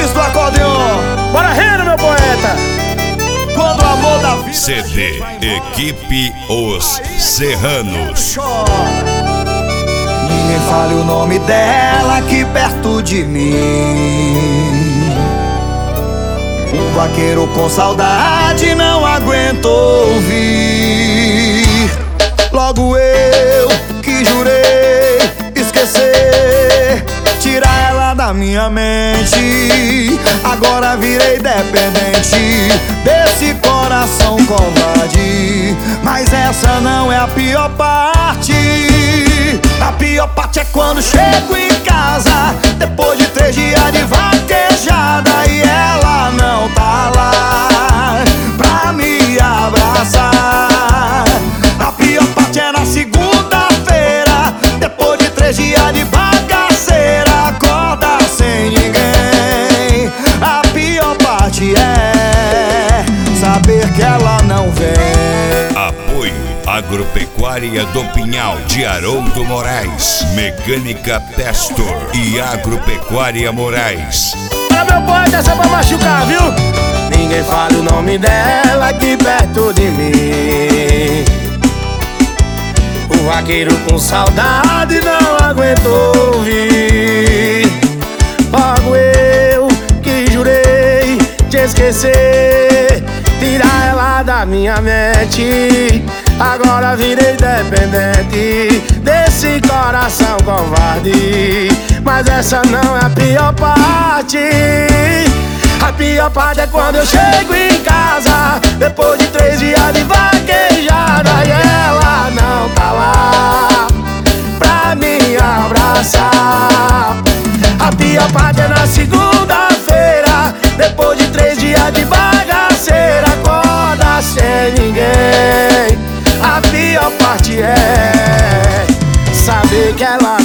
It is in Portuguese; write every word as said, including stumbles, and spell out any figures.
Luiz do acordeon. Bora rindo, meu poeta. Quando o amor da vida C D Equipe Os Serranos. Ninguém fale o nome dela aqui perto de mim. O vaqueiro com saudade não aguento ouvir. Logo eu que jurei esquecer, tirar ela da minha mente. Agora virei dependente desse coração covarde. Mas essa não é a pior parte. A pior parte é quando chego em casa depois de três dias de vaquejada e ela não tá lá pra me abraçar. A pior parte é na segunda-feira, depois de três dias de bagaceira, acorda sem ninguém. A pior parte é saber que ela não vem. Apoio Agropecuária do Pinhal, de Haroldo Moraes, Mecânica Testor e Agropecuária Morais. Para meu poeta, essa é pra machucar, viu? Ninguém fale o nome dela aqui perto de mim. O vaqueiro com saudade não aguentou ouvir. Logo eu que jurei te esquecer, tirar ela da minha mente. Agora virei dependente desse coração covarde. Mas essa não é a pior parte. A pior parte é quando eu chego em casa depois de três dias de vaquejada e ela não tá lá pra me abraçar. A pior parte é na segunda-feira, depois de três dias de bagaceira, acorda sem ninguém. A pior parte é saber que ela